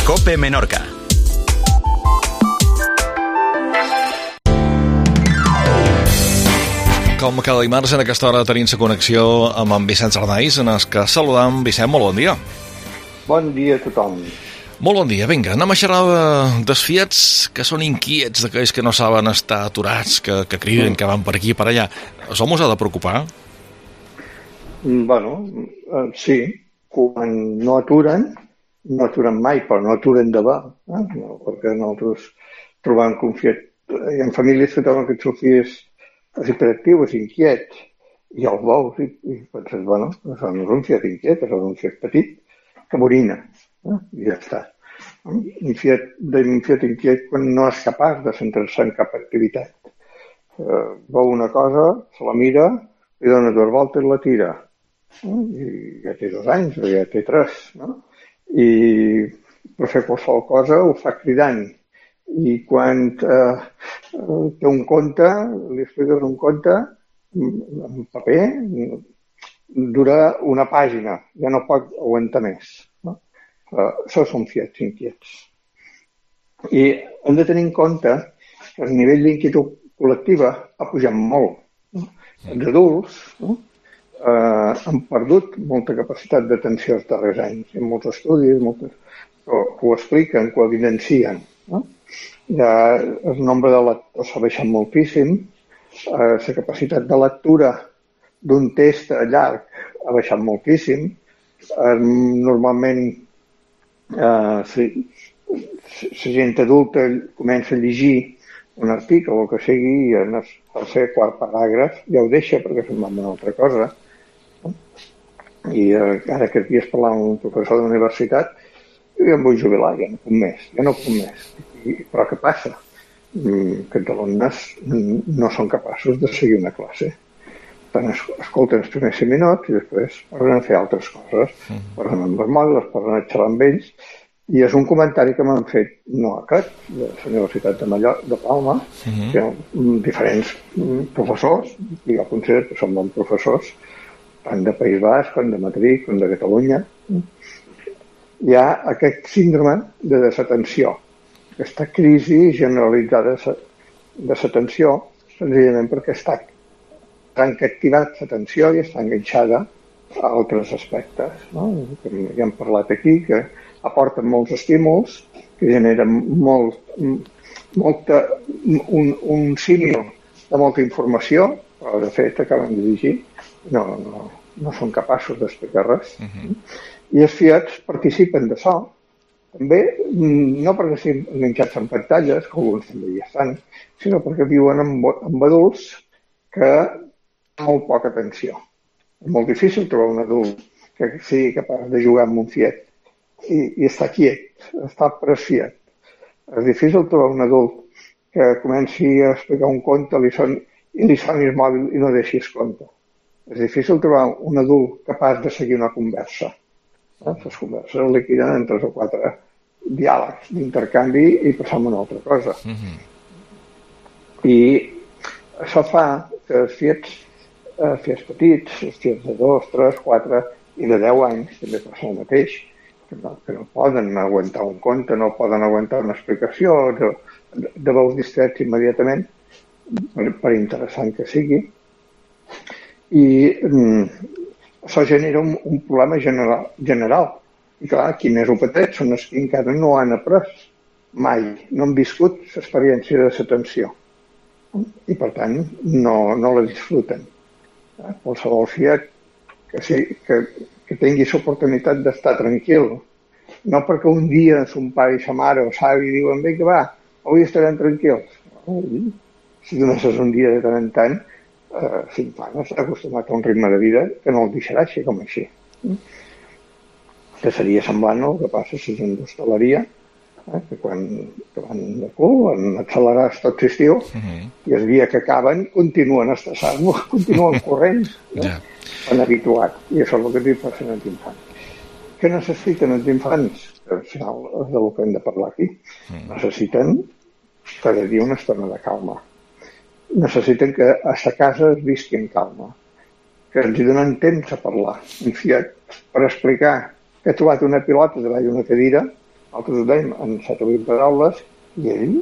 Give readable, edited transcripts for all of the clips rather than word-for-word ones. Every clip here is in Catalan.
COPE Menorca. Com cada dimarts, en aquesta hora tenim la connexió amb en Vicenç Arnaiz, en el que saludam. Vicent, molt bon dia. Bon dia a tothom. Molt bon dia. Vinga, anem a xerrar dels fiets que són inquiets, d'aquells que no saben estar aturats, que criden, que van per aquí i per allà. Això mos ha de preocupar? Bueno, sí. Quan no aturen mai, però no aturen de va. No, perquè nosaltres trobem que un fiet... Hi ha famílies que troben que el seu fill és hiperactiu, és inquiet, i el veus i penses, bueno, això no és un fiet inquiet, és un fiet petit que morina, i ja està. Un fiet inquiet quan no és capaç de centrar-se en cap activitat. Veu una cosa, se la mira, li dona dues voltes i la tira. I ja té 2 anys, o ja té 3, no? I per fer qualsevol cosa ho fa cridant. I quan té un conte, li expliques un conte en paper, dura una pàgina, ja no pot aguantar més. No? Això són fiets inquiets. I hem de tenir en compte que el nivell d'inquietud col·lectiva ha pujat molt. Els adults han perdut molta capacitat d'atenció els darrers anys. Hi ha molts estudis que ho expliquen, que ho evidencien. Ja el nombre de lectors s'ha baixat moltíssim, la capacitat de lectura d'un text llarg ha baixat moltíssim. Normalment la gent adulta comença a llegir un article o el que sigui i en el tercer o quart paràgraf ja ho deixa perquè se'n va amb una altra cosa. I ara aquests dies parlant amb un professor de la universitat, jo em vull jubilar, ja no puc més. Però què passa? Que els alumnes no són capaços de seguir una classe. Tant escolten els primers 5 minuts i després poden fer altres coses. Poden amb els mòbils, poden xerrar amb ells. I és un comentari que m'han fet, no aquest, de la Universitat de Palma, que diferents professors, i jo considero que són bons professors, tant de País Basc, com de Madrid, com de Catalunya. Hi ha aquest síndrome de desatenció, aquesta crisi generalitzada de l'atenció, senzillament perquè han captivat l'atenció i està enganxada a altres aspectes. No? Ja hem parlat aquí, que aporten molts estímuls, que generen un símil de molta informació, però de fet acaben de llegir, no són capaços d'explicar res. I els fiets participen d'això, també no perquè siguin enganxats en pantalles, que alguns també hi estan, sinó perquè viuen amb adults que tenen molt poca atenció. És molt difícil trobar un adult que sigui capaç de jugar amb un fiet i estar quiet, estar presfiat. És difícil trobar un adult que comenci a explicar un conte i li soni el mòbil i no deixi el conte. És difícil trobar un adult capaç de seguir una conversa. Les converses liquiden en 3 o 4 diàlegs d'intercanvi i passar a una altra cosa. I això fa que els fiets petits, els fiets de 2, 3, 4 i de 10 anys, també passa el mateix, que no poden aguantar un conte, no poden aguantar una explicació, de veus distrets immediatament, per interessant que sigui. I això genera un problema general. I clar, qui més ho pateix són els que encara no han après mai, no han viscut l'experiència de l'atenció. I per tant no la disfruten. Qualsevol fiat que tingui l'oportunitat d'estar tranquil, no perquè un dia son pare i sa mare o savi diuen, vinga va, avui estarem tranquils. Si donessis un dia de tant en tant, l'infant està acostumat a un ritme de vida que no el deixarà així com així. Que seria semblant el que passa si gent d'hostaleria, que quan van de cul, han accelerat tot l'estiu, i el dia que acaben continuen estressats, continuen corrents, han habituat. I això és el que diu passa als infants. Què necessiten els infants? Que al final és del que hem de parlar aquí. Necessiten cada dia una estona de calma. Necessiten que a sa casa es visqui en calma. Que ens hi donen temps a parlar. Un fiat per explicar que ha trobat una pilota davall d'una cadira nosaltres ho dèiem en 7 o 8 paraules, i ell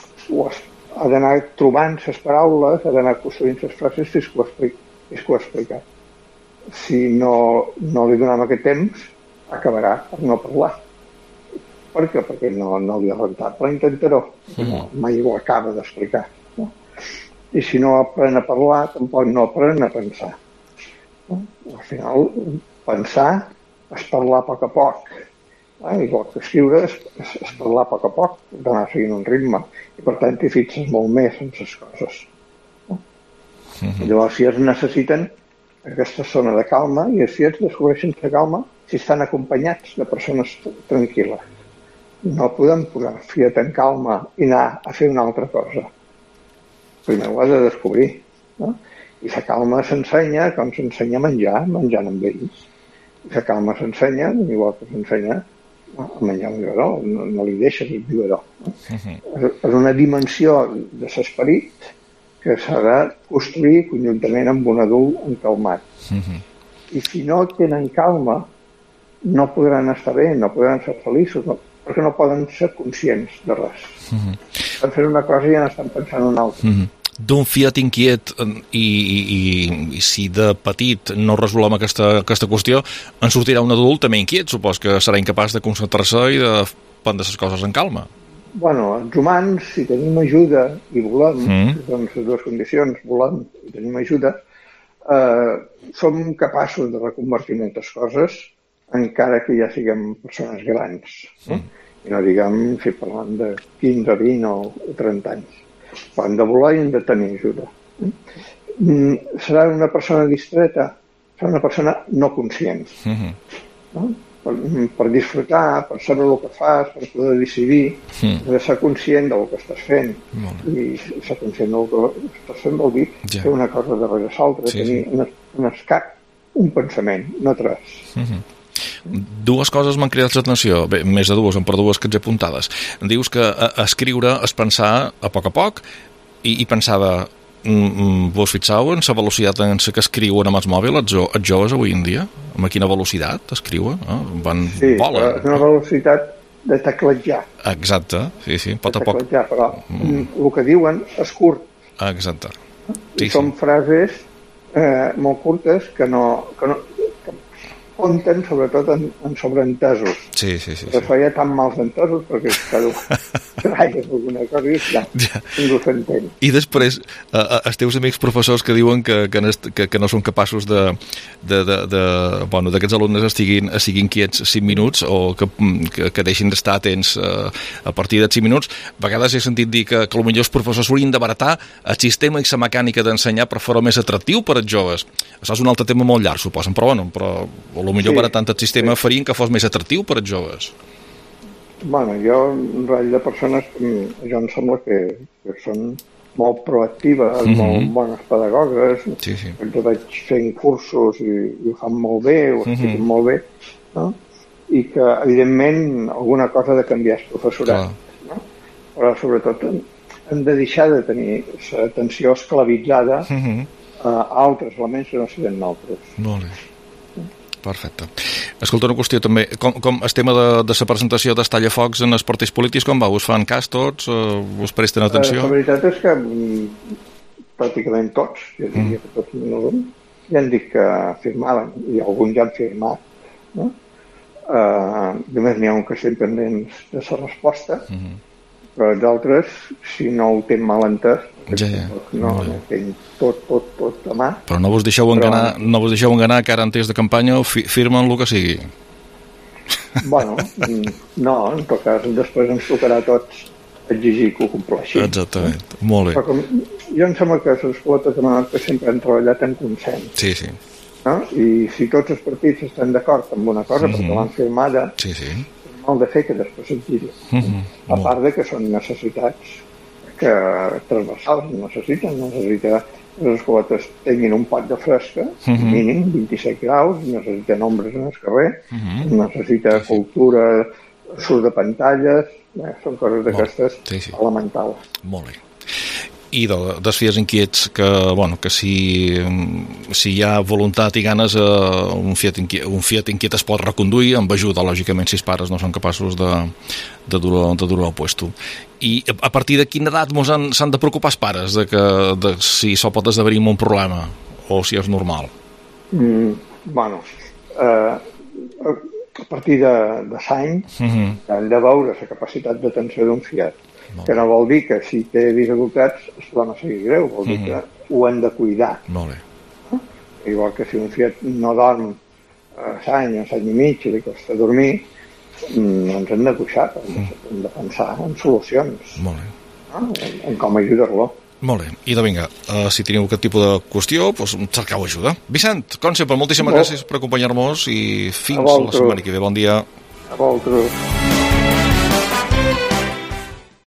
ha d'anar trobant les paraules, ha d'anar construint les frases fins que ho ha explicat. Si no li donem aquest temps, acabarà per no parlar. Per què? Perquè no li ha rentat la intentaró. Mai ho acaba d'explicar. No? I si no aprèn a parlar, tampoc no aprèn a pensar. No? Al final, pensar és parlar a poc a poc. Igual que escriure és parlar a poc a poc, d'anar seguint un ritme. I per tant t'hi fixes molt més en les coses. No? Llavors, si es necessiten aquesta zona de calma, i si es descobreixen la calma si estan acompanyats de persones tranquil·les. No podem posar fiat en calma i anar a fer una altra cosa. Primer ho has de descobrir. No? I la calma s'ensenya com s'ensenya menjant amb ells. I la calma s'ensenya, igual que s'ensenya a menjar un biberó, no li deixes el biberó. No? És una dimensió de l'esperit que s'ha de construir conjuntament amb un adult encalmat. I si no tenen calma, no podran estar bé, no podran ser feliços, perquè no poden ser conscients de res. Estan fent una cosa i ja n'estan pensant una altra. D'un fiat inquiet i si de petit no resolem aquesta qüestió, en sortirà un adult també inquiet, supos que serà incapaç de concentrar-se i de prendre les coses en calma. Bueno, els humans, si tenim ajuda i volem, doncs les dues condicions, volem i tenim ajuda, som capaços de reconvertir moltes coses, encara que ja siguem persones grans. No? I no diguem si parlem de 15, 20 o 30 anys. Però hem de voler i hem de tenir ajuda. Serà una persona distreta, serà una persona no conscient. No? Per disfrutar, per saber el que fas, per poder decidir, de ser conscient del que estàs fent. I ser conscient del que estàs fent vol dir fer una cosa darrere l'altra, tenir un pensament, no tres. Dues coses m'han cridat l'atenció, bé, més de dues, per dues que ets apuntades. Dius que escriure és pensar a poc i pensava, vos fixeu en la velocitat en què escriuen amb els mòbils els joves avui en dia? Amb quina velocitat escriuen? Volen. Sí, és una velocitat de teclejar. Exacte, sí, pot a poc. Però el que diuen és curt. Exacte. I són frases molt curtes que compten sobretot en sobreentesos. Sí. Es feia tan mals entesos perquè traies alguna cosa i ja ningú s'entén. I després, els teus amics professors que diuen que no són capaços d'aquests alumnes estiguin quiets 5 minuts o que deixin d'estar atents a partir de 5 minuts, a vegades he sentit dir que potser els professors haurien de baratar el sistema i la mecànica d'ensenyar per fer-ho més atractiu per als joves. Això és un altre tema molt llarg, suposen, però potser baratant el sistema farien que fos més atractiu per als joves. Bueno, jo, un ratll de persones, jo em sembla que són molt proactives, molt bones pedagogues, que vaig fent cursos i ho fan molt bé, ho expliquen molt bé, no? I que, evidentment, alguna cosa ha de canviar el professorat. No? Però, sobretot, hem de deixar de tenir l'atenció esclavitzada a altres elements que no siguin nosaltres. Molt bé. Perfecte. Escolta, una qüestió també, com el tema de la presentació dels tallafocs en els partits polítics, com va? Us fan cas tots? Us presten atenció? La veritat és que pràcticament tots, jo diria que tots ja han dit que firmaven, i alguns ja han firmat. No? Només n'hi ha un que estem pendents de la resposta, però d'altres, si no ho tenen mal entès, no tenen tot a mà. Però no vos deixeu enganar que ara en temps de campanya firmen el que sigui. Bueno, no, en tot cas, després ens tocarà a tots exigir que ho compleixin. Exactament, molt bé. Però jo em sembla que les quotes de Menorca sempre han treballat en consens. Sí. No? I si tots els partits estan d'acord amb una cosa, perquè l'han firmada, molt de fer que després s'exigui. A part de que són necessitats que transversals necessita les escoletes tinguin un pot de fresca, mínim 27 graus, necessiten ombres en el carrer, necessita cultura, surt de pantalles, són coses d'aquestes elementals. Molt bé. I dels Fiat inquiets que si hi ha voluntat i ganes un Fiat inquiet es pot reconduir amb ajuda, lògicament, si els pares no són capaços de dur-ho al puesto. I a partir de quina edat s'han de preocupar els pares de si això pot esdevenir un problema o si és normal? A partir de l'any hem de veure la capacitat d'atenció d'un Fiat, que no vol dir que si té dificultats el problema sigui greu, vol dir que ho hem de cuidar. Molt bé. Igual que si un Fiat no dorm l'any i mig i li costa dormir, ens hem de cuixar, hem de pensar en solucions. Molt bé. En com ajudar-lo. Molt bé. I vinga, si teniu aquest tipus de qüestió, cercau ajuda. Vicent, com sempre, moltíssimes gràcies per acompanyar-nos i fins la setmana que ve. Bon dia. A vosaltres.